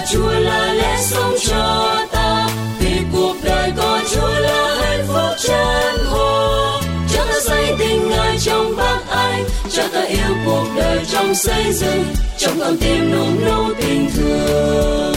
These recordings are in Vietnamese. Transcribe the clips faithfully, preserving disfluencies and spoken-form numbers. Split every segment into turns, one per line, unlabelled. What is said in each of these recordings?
Chúa là lẽ sống cho ta, vì cuộc đời có Chúa là hạnh phúc chân hồ. Cho ta say tình Ngài trong bác ái, cho ta yêu cuộc đời trong xây dựng, trong con tim nung nấu tình thương.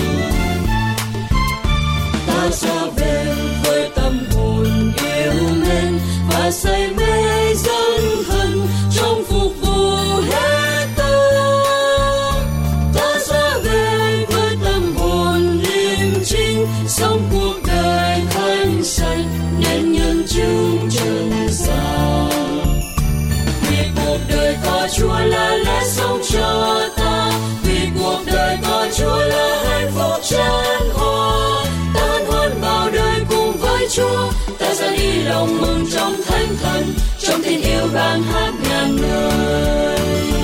Ta ra về với tâm hồn yêu mến và say mê dấn thân trong phục vụ hết tâm. Ta ra về với tâm hồn liêm chính, sống cuộc đời thanh sạch nên nhân chứng chân gian. Vì cuộc đời có Chúa là lẽ sống cho ta, vì cuộc đời có Chúa là hạnh phúc chân hồ. Ta hân hoan vào đời cùng với Chúa, ta ra đi lòng mừng trong thánh thần, trong tin yêu ban hát ngàn lời.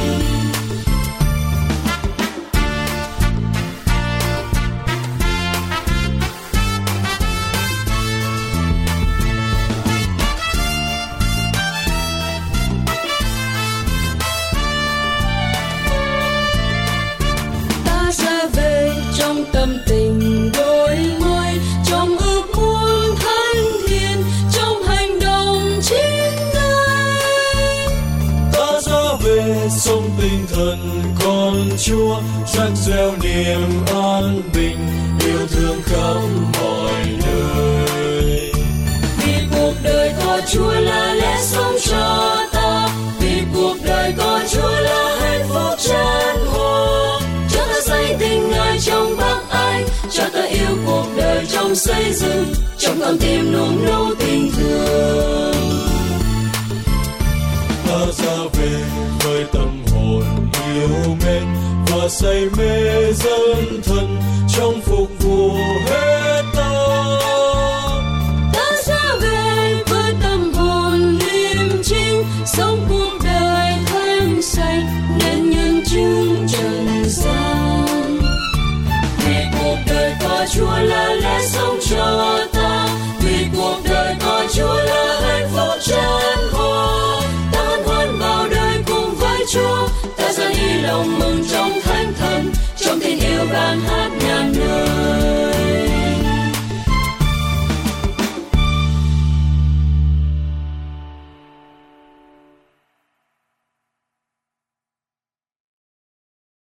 Ta ra về trong tâm tình đổi mới, trong ước muốn thánh thiện, trong hành động chính ngay.
Ta ra về sống tinh thần con Chúa, rắc gieo niềm an bình, yêu thương khắp mọi nơi.
Vì cuộc đời có Chúa là lẽ sống cho ta, vì cuộc đời có Chúa là hạnh phúc chân hồ. Cho ta say tình Ngài trong bác ái, cho ta yêu cuộc đời trong xây dựng, trong con tim nung nấu